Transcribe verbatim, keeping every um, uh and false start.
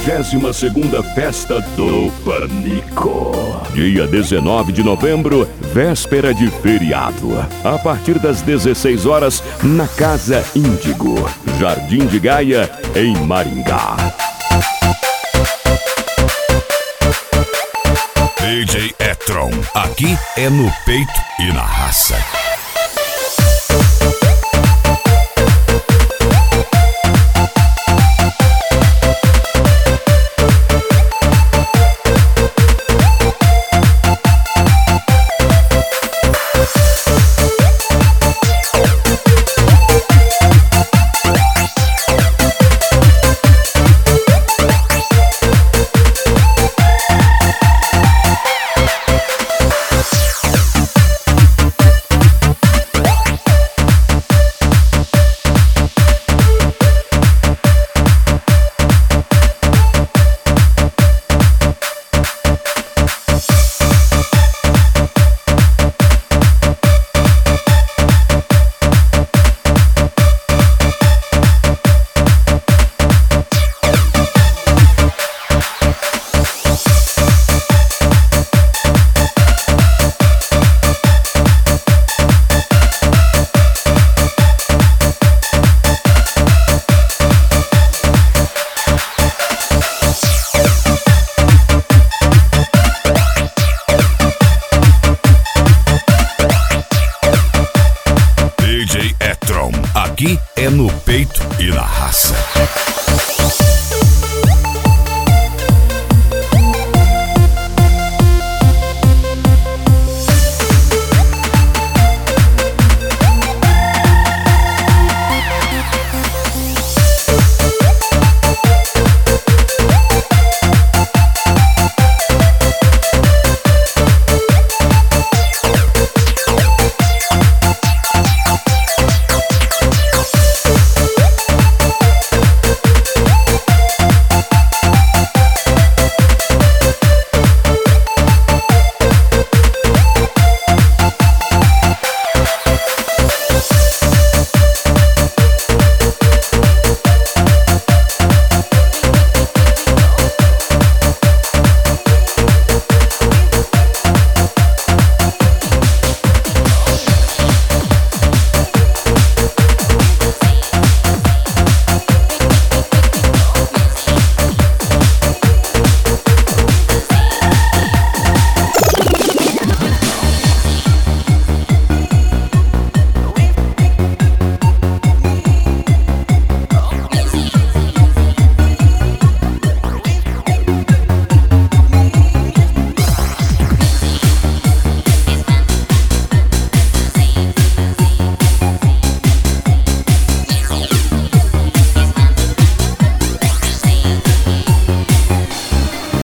trigésima segunda Festa do Pânico. Dia dezenove de novembro, véspera de feriado. A partir das dezesseis horas, na Casa Índigo, Jardim de Gaia, em Maringá. D J E-Tron, aqui é no peito e na raça. D J E-Tron, aqui é no peito e na raça.